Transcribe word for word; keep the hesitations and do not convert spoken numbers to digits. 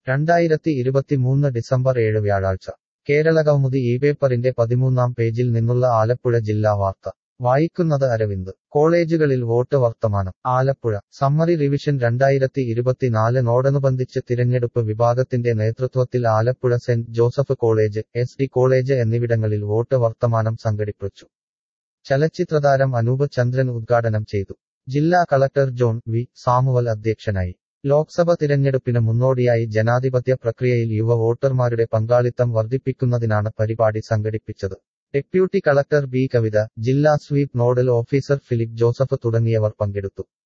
രണ്ടായിരത്തി ഇരുപത്തിമൂന്ന് ഡിസംബർ ഏഴ് വ്യാഴാഴ്ച കേരളകൗമുദി ഈ പേപ്പറിന്റെ പതിമൂന്നാം പേജിൽ നിന്നുള്ള ആലപ്പുഴ ജില്ലാ വാർത്ത വായിക്കുന്നത് അരവിന്ദ്. കോളേജുകളിൽ വോട്ട് വർത്തമാനം. ആലപ്പുഴ സമ്മറി റിവിഷൻ രണ്ടായിരത്തി ഇരുപത്തിനാലിനോടനുബന്ധിച്ച് തിരഞ്ഞെടുപ്പ് വിഭാഗത്തിന്റെ നേതൃത്വത്തിൽ Alappuzha saint Joseph college, S D college എന്നിവിടങ്ങളിൽ വോട്ട് വർത്തമാനം സംഘടിപ്പിച്ചു. ചലച്ചിത്രതാരം അനൂപ് ചന്ദ്രൻ ഉദ്ഘാടനം ചെയ്തു. ജില്ലാ കളക്ടർ ജോൺ വി. സാമുവൽ അധ്യക്ഷനായി. ലോക്സഭ തിരഞ്ഞെടുപ്പിന് മുന്നോടിയായി ജനാധിപത്യ പ്രക്രിയയിൽ യുവ വോട്ടർമാരുടെ പങ്കാളിത്തം വർദ്ധിപ്പിക്കുന്നതിനാണ് പരിപാടി സംഘടിപ്പിച്ചത്. ഡെപ്യൂട്ടി കളക്ടർ ബി കവിത, ജില്ലാ sweep nodal officer Philip Joseph തുടങ്ങിയവർ പങ്കെടുത്തു.